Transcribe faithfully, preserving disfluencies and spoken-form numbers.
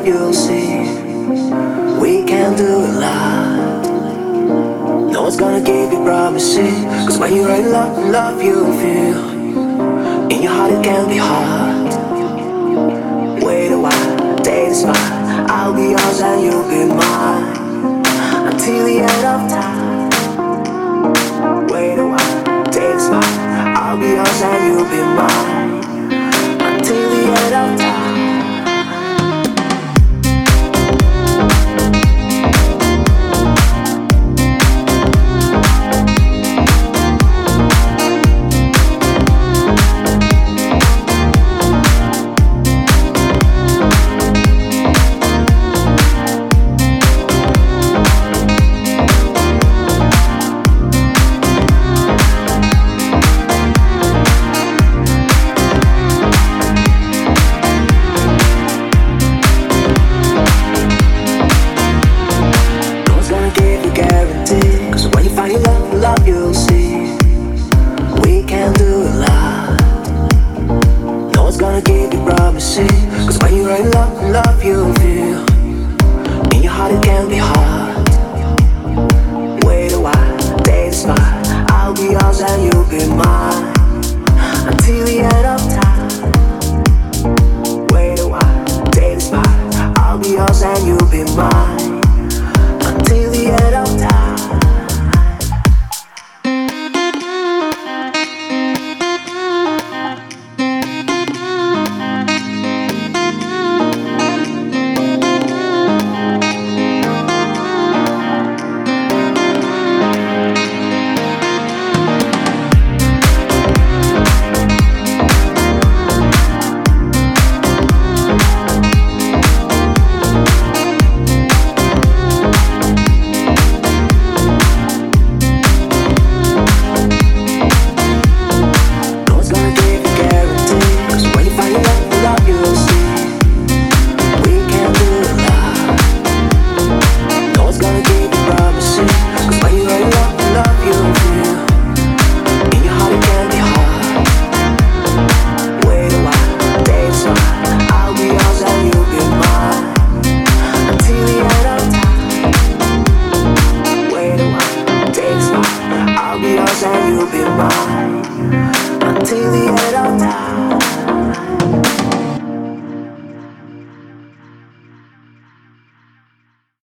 you'll see. We can do a lot. No one's gonna give you promises, cause when you're in love, love you'll feel. In your heart it can be hard. Wait a while, date is fine. I'll be yours and you'll be mine until the end of time. Wait a while, date is fine. I'll be yours and you'll be mine until the end of time. Love you'll see. We can do a lot. No one's gonna give you promises, cause when you're in love, love you'll feel. In your heart it can be hard. Wait a while, date is fine. I'll be yours and you'll be mine